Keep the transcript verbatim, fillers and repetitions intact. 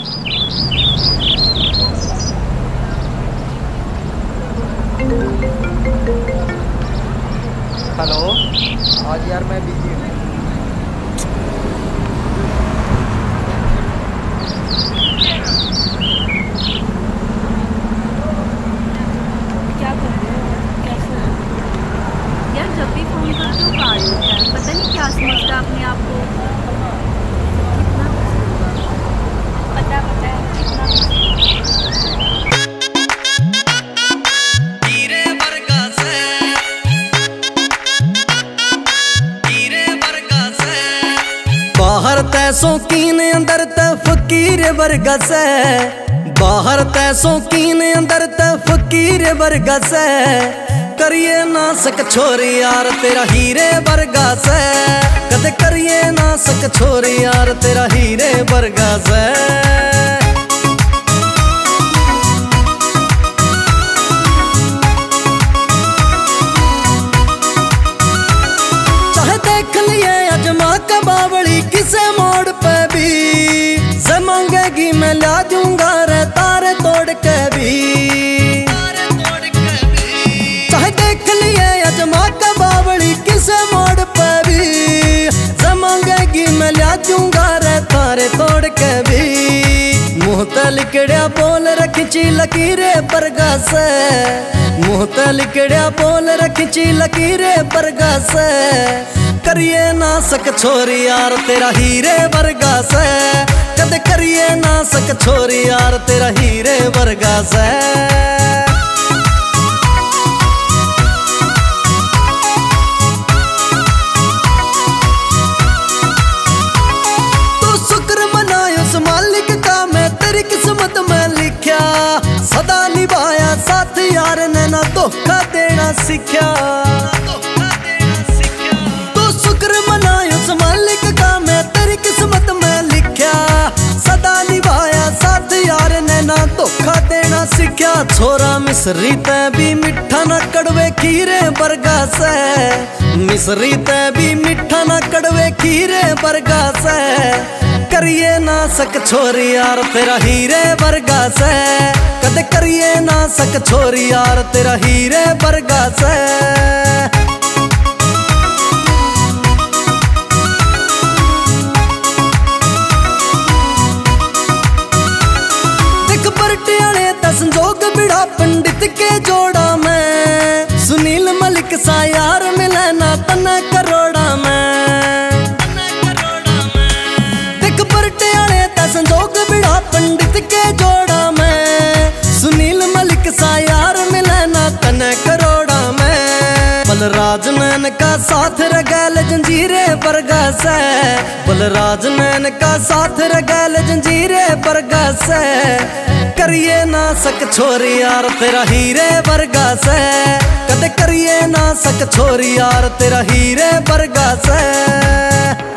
Hello. आज यार मैं बिजी हूँ। क्या कर रहे हो? कैसे हो? यार जब भी फोन करते हो कॉल होता है, पता नहीं क्या समझता अपने आप को। कितना पता पता है कितना हीरे वर्गा से हीरे वर्गा से बाहर तै शौकीन अंदर तै फकीर वर्गा से बाहर तै शौकीन अंदर तै फकीर वर्गा से करिए ना सक छोरी यार तेरा हीरे वर्गा से कदे करिए ना सक छोरी यार तेरा हीरे वर्गा से चाहे देख लिए अजमा का बावली किसे मोड़ पे भी से मांगेगी मैं ला दूंगा रे तारे तोड़ के भी चाहे देख लिए अजमा का बावली किसे मोड़ पे भी से मांगेगी मैं ला दूंगा रे तारे तोड़ के भी मुँह ते लिकड़िया बोल रखी लकीरे परगा से मुँह ते लिकड़िया बोल रखी लकीरे परगा से करिए ना सक छोरी यार तेरा हीरे वर्गा से कदे करिए ना सक छोरी यार तेरा हीरे वर्गा से तू शुक्र मनाए उस मालिक का मैं तेरी किस्मत में लिखा सदा निभाया साथ यार ने ना धोखा देना सीखा शुक्र मनाए उस मालिक का मैं तेरी किस्मत में लिखा सदा निभाया साथ यार ने ना धोखा देना सीखा छोरा मिसरी ते भी मिठा ना कड़वे खीरे वर्गा से मिसरी ते भी मिठा ना कड़वे खीरे वर्गा से करिए ना सक छोरी यार तेरा हीरे वर्गा से कदे करिए ना सक छोरी यार तेरा हीरे वर्गा से संजोग बिड़ा पंडित के जोड़ा में सुनील मलिक सा यार मिले ना तना करोड़ा में देख बरटे आले ता संजोग बिड़ा पंडित के जोड़ा में सुनील मलिक सा यार मिले ना तना करोड़ा में बलराज नैन का साथ रगैल जंजीरे वर्गा से बलराज नैन का साथ रगैल जंजीरे वर्गा से करिए ना सक छोरी यार तेरा हीरे वर्गा से कदे करिए ना सक छोरी यार तेरा हीरे वर्गा से।